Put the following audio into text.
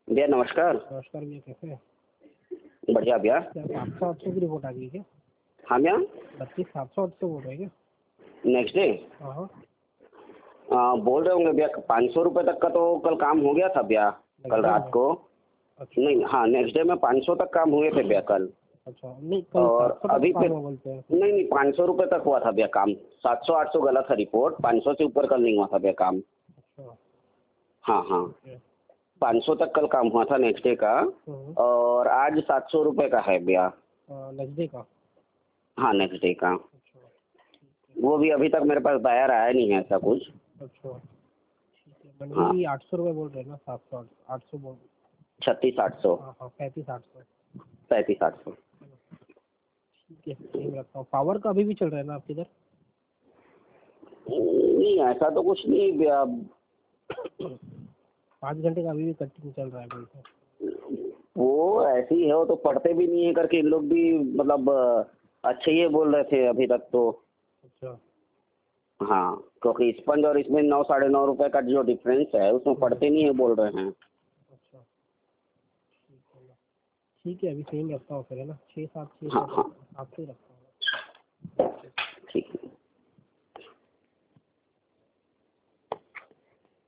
भैया नमस्कार। नमस्कार भैया, कैसे हैं? बढ़िया भैया। क्या 700-800 की रिपोर्ट आ गई क्या? हाँ भैया। 32 700-800 बोल रहे हैं क्या? नेक्स्ट डे हाँ। बोल रहे होंगे भैया। 500 रुपये तक का तो कल काम हो गया था भैया, कल रात को। अच्छा। नहीं, हाँ नेक्स्ट डे में 500 तक काम हुए थे भैया कल। अच्छा, नहीं कल और 700 अभी तक पे काम हुआ बोलते हैं। नहीं 500 रुपये तक हुआ था भैया काम। 700 800 गलत है रिपोर्ट, 500 से ऊपर कल नहीं हुआ था भैया काम। अच्छा। हाँ हाँ, ओके। 500 तक कल काम हुआ था नेक्स्ट डे का। और आज 700 रुपये का है भैया। नेक्स्ट डे का? हाँ नेक्स्ट डे का। अच्छा, ठीक है। वो भी अभी तक मेरे पास दायर आया नहीं है ऐसा कुछ। अच्छा, ठीक है। हाँ, मंडली 800 रुपये बोल रहे हैं ना? 700 800 बोल। 36 800 हाँ हाँ, 35 800। 35 800। ठीक है, सेम रखता हूँ। पावर का अभी भी चल रहा है ना आपके इधर? नहीं ऐसा तो कुछ नहीं भैया। 5 घंटे का अभी भी कंटिन्यू चल रहा है बोलते हैं। वो ऐसे ही है, वो तो पढ़ते भी नहीं है करके इन लोग भी मतलब अच्छे ही बोल रहे थे अभी तक तो। अच्छा। हाँ, क्योंकि स्पंज और इसमें 9 9.5 रुपए का जो डिफरेंस है उसमें पढ़ते नहीं है बोल रहे हैं। अच्छा, ठीक है ना। ठीक है, अभी सेम रखता हूँ फिर, है ना? 6 7 6 हाँ हाँ 7 ही रखता हूँ। ठीक है।